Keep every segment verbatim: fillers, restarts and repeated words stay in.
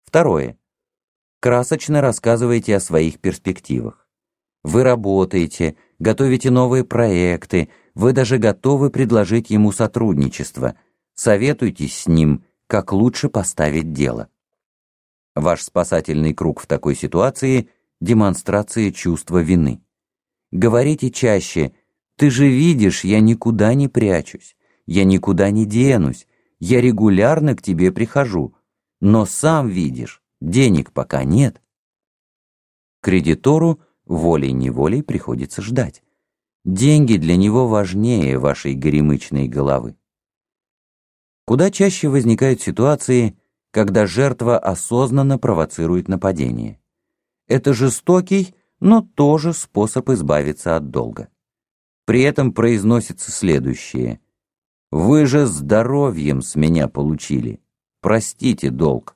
Второе. Красочно рассказывайте о своих перспективах. Вы работаете, готовите новые проекты, вы даже готовы предложить ему сотрудничество. Советуйтесь с ним, как лучше поставить дело. Ваш спасательный круг в такой ситуации – демонстрация чувства вины. Говорите чаще: «Ты же видишь, я никуда не прячусь, я никуда не денусь, я регулярно к тебе прихожу, но сам видишь, денег пока нет». Кредитору волей-неволей приходится ждать. Деньги для него важнее вашей горемычной головы. Куда чаще возникают ситуации, когда жертва осознанно провоцирует нападение. Это жестокий, но тоже способ избавиться от долга. При этом произносится следующее: «Вы же здоровьем с меня получили. Простите долг».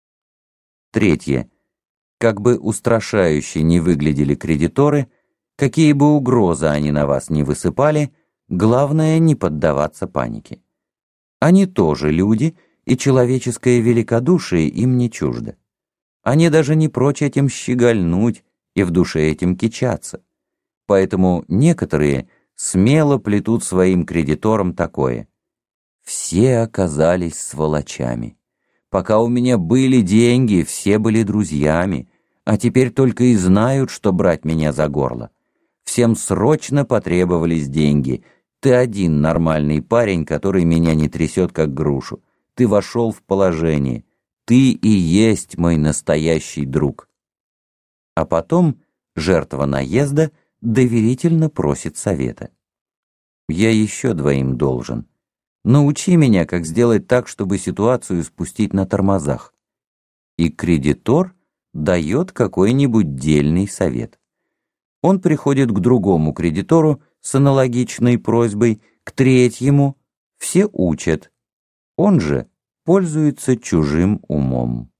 Третье. Как бы устрашающе не выглядели кредиторы, какие бы угрозы они на вас не высыпали, главное не поддаваться панике. Они тоже люди, и человеческое великодушие им не чуждо. Они даже не прочь этим щегольнуть и в душе этим кичаться. Поэтому некоторые смело плетут своим кредиторам такое: «Все оказались сволочами. Пока у меня были деньги, все были друзьями, а теперь только и знают, что брать меня за горло. Всем срочно потребовались деньги. Ты один нормальный парень, который меня не трясет, как грушу. Ты вошел в положение. Ты и есть мой настоящий друг». А потом жертва наезда доверительно просит совета. «Я еще двоим должен. Научи меня, как сделать так, чтобы ситуацию спустить на тормозах». И кредитор дает какой-нибудь дельный совет. Он приходит к другому кредитору с аналогичной просьбой, к третьему, все учат. Он же пользуется чужим умом.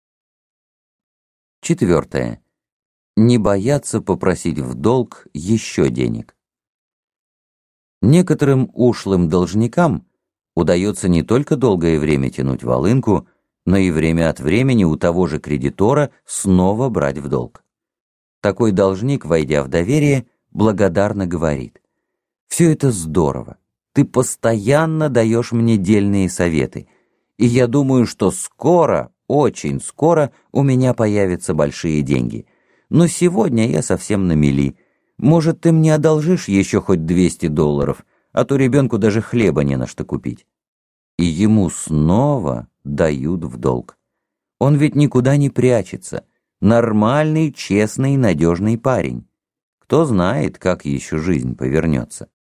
Четвертое. Не бояться попросить в долг еще денег. Некоторым ушлым должникам удается не только долгое время тянуть волынку, но и время от времени у того же кредитора снова брать в долг. Такой должник, войдя в доверие, благодарно говорит: «Все это здорово, ты постоянно даешь мне дельные советы, и я думаю, что скоро, очень скоро у меня появятся большие деньги. Но сегодня я совсем на мели. Может, ты мне одолжишь еще хоть двести долларов, а то ребенку даже хлеба не на что купить». И ему снова дают в долг. Он ведь никуда не прячется. Нормальный, честный, надежный парень. Кто знает, как еще жизнь повернется.